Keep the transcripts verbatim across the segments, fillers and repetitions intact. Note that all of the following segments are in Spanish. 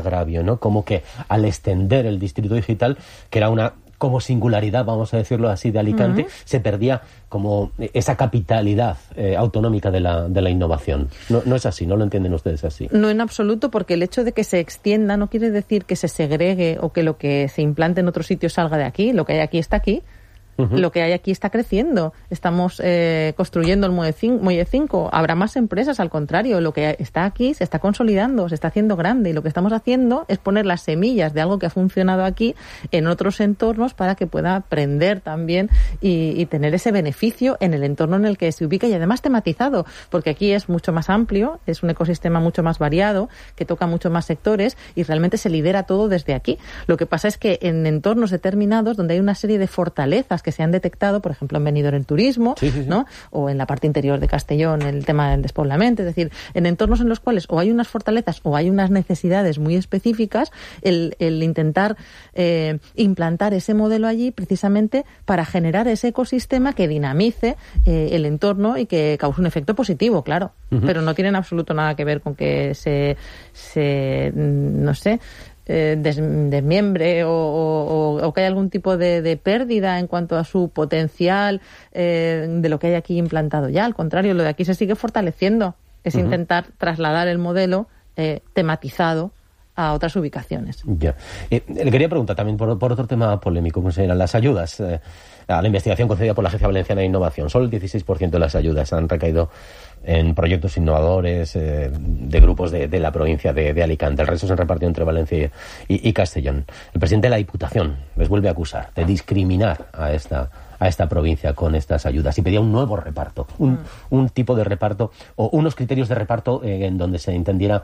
agravio, ¿no? Como que al extender el distrito digital, que era una como singularidad, vamos a decirlo así, de Alicante, uh-huh. se perdía como esa capitalidad eh, autonómica de la, de la innovación. No, no es así, no lo entienden ustedes así. No, en absoluto, porque el hecho de que se extienda no quiere decir que se segregue o que lo que se implante en otro sitio salga de aquí. Lo que hay aquí está aquí. Uh-huh. Lo que hay aquí está creciendo. Estamos eh, construyendo el Muelle cinco. Habrá más empresas, al contrario. Lo que está aquí se está consolidando, se está haciendo grande. Y lo que estamos haciendo es poner las semillas de algo que ha funcionado aquí en otros entornos para que pueda aprender también y, y tener ese beneficio en el entorno en el que se ubica y además tematizado. Porque aquí es mucho más amplio, es un ecosistema mucho más variado, que toca muchos más sectores y realmente se lidera todo desde aquí. Lo que pasa es que en entornos determinados donde hay una serie de fortalezas que se han detectado, por ejemplo, en Benidorm el turismo, sí, sí, sí. ¿no? O en la parte interior de Castellón el tema del despoblamiento, es decir, en entornos en los cuales o hay unas fortalezas o hay unas necesidades muy específicas, el, el intentar eh, implantar ese modelo allí precisamente para generar ese ecosistema que dinamice eh, el entorno y que cause un efecto positivo, claro, uh-huh. pero no tiene en absoluto nada que ver con que se, se no sé, Eh, des, desmiembre o, o, o que haya algún tipo de, de pérdida en cuanto a su potencial eh, de lo que hay aquí implantado ya. Al contrario, lo de aquí se sigue fortaleciendo. Es uh-huh. intentar trasladar el modelo eh, tematizado a otras ubicaciones. Ya. Eh, le quería preguntar también por, por otro tema polémico, como eran las ayudas eh, a la investigación concedida por la Agencia Valenciana de Innovación. Solo el dieciséis por ciento de las ayudas han recaído en proyectos innovadores eh, de grupos de, de la provincia de, de Alicante. El resto se han repartido entre Valencia y, y Castellón. El presidente de la Diputación les vuelve a acusar de discriminar a esta a esta provincia con estas ayudas y pedía un nuevo reparto, un, mm. un tipo de reparto o unos criterios de reparto eh, en donde se entendiera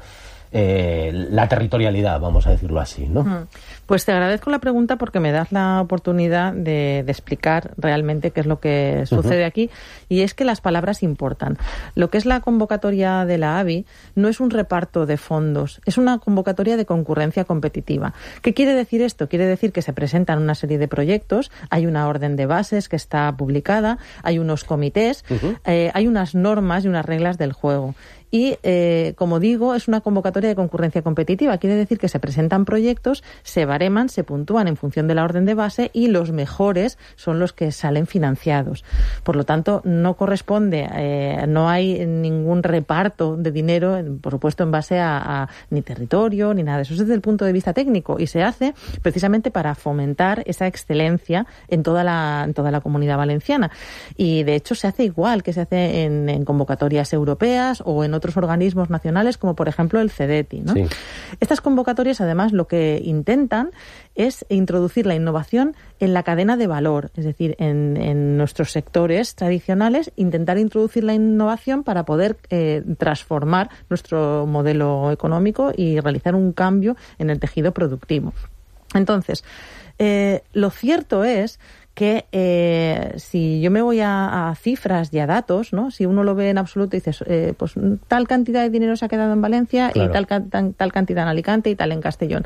Eh, la territorialidad, vamos a decirlo así, ¿no? Pues te agradezco la pregunta porque me das la oportunidad de, de explicar realmente qué es lo que sucede uh-huh. aquí, y es que las palabras importan. Lo que es la convocatoria de la A B I no es un reparto de fondos, es una convocatoria de concurrencia competitiva. ¿Qué quiere decir esto? Quiere decir que se presentan una serie de proyectos, hay una orden de bases que está publicada, hay unos comités, uh-huh. eh, hay unas normas y unas reglas del juego. Y, eh, como digo, es una convocatoria de concurrencia competitiva. Quiere decir que se presentan proyectos, se bareman, se puntúan en función de la orden de base y los mejores son los que salen financiados. Por lo tanto, no corresponde, eh, no hay ningún reparto de dinero, por supuesto, en base a, a ni territorio ni nada de eso. Es desde el punto de vista técnico y se hace precisamente para fomentar esa excelencia en toda la, en toda la Comunidad Valenciana. Y, de hecho, se hace igual que se hace en, en convocatorias europeas o en otros organismos nacionales, como por ejemplo el CEDETI, ¿no? Sí. Estas convocatorias, además, lo que intentan es introducir la innovación en la cadena de valor, es decir, en, en nuestros sectores tradicionales, intentar introducir la innovación para poder eh, transformar nuestro modelo económico y realizar un cambio en el tejido productivo. Entonces, eh, lo cierto es que eh, si yo me voy a, a cifras y a datos, ¿no? Si uno lo ve en absoluto y dices, eh, pues tal cantidad de dinero se ha quedado en Valencia, claro, y tal, tal, tal cantidad en Alicante y tal en Castellón.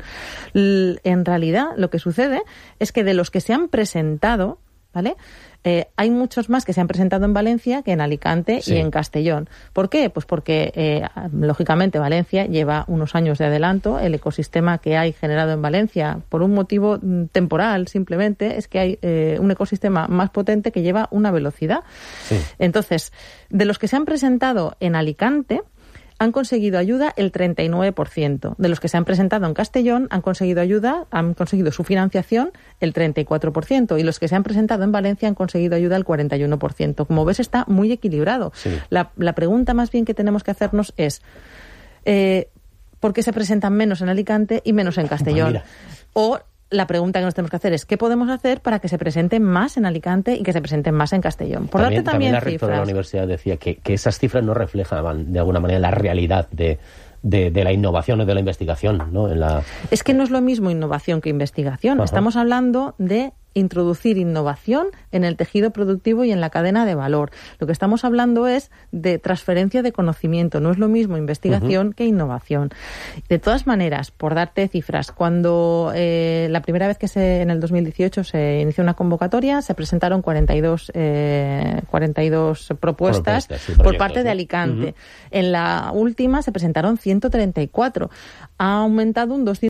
L- en realidad, lo que sucede es que de los que se han presentado, ¿vale? Eh, hay muchos más que se han presentado en Valencia que en Alicante, sí, y en Castellón. ¿Por qué? Pues porque, eh, lógicamente, Valencia lleva unos años de adelanto. El ecosistema que hay generado en Valencia, por un motivo temporal simplemente, es que hay eh, un ecosistema más potente que lleva una velocidad. Sí. Entonces, de los que se han presentado en Alicante, han conseguido ayuda el treinta y nueve por ciento. De los que se han presentado en Castellón han conseguido ayuda, han conseguido su financiación el treinta y cuatro por ciento. Y los que se han presentado en Valencia han conseguido ayuda el cuarenta y uno por ciento. Como ves, está muy equilibrado. Sí. La, la pregunta más bien que tenemos que hacernos es eh, ¿por qué se presentan menos en Alicante y menos en Castellón? Mira. O la pregunta que nos tenemos que hacer es ¿qué podemos hacer para que se presenten más en Alicante y que se presenten más en Castellón? Por también, darte también, también la cifras. rectora de la universidad decía que, que esas cifras no reflejaban de alguna manera la realidad de, de, de la innovación o de la investigación, ¿no? En la... Es que no es lo mismo innovación que investigación. Ajá. Estamos hablando de introducir innovación en el tejido productivo y en la cadena de valor. Lo que estamos hablando es de transferencia de conocimiento. No es lo mismo investigación uh-huh. que innovación. De todas maneras, por darte cifras, cuando eh, la primera vez que se, en el dos mil dieciocho se inició una convocatoria, se presentaron cuarenta y dos, eh, cuarenta y dos propuestas, propuestas sí, por parte de Alicante. Uh-huh. En la última se presentaron ciento treinta y cuatro. Ha aumentado un dos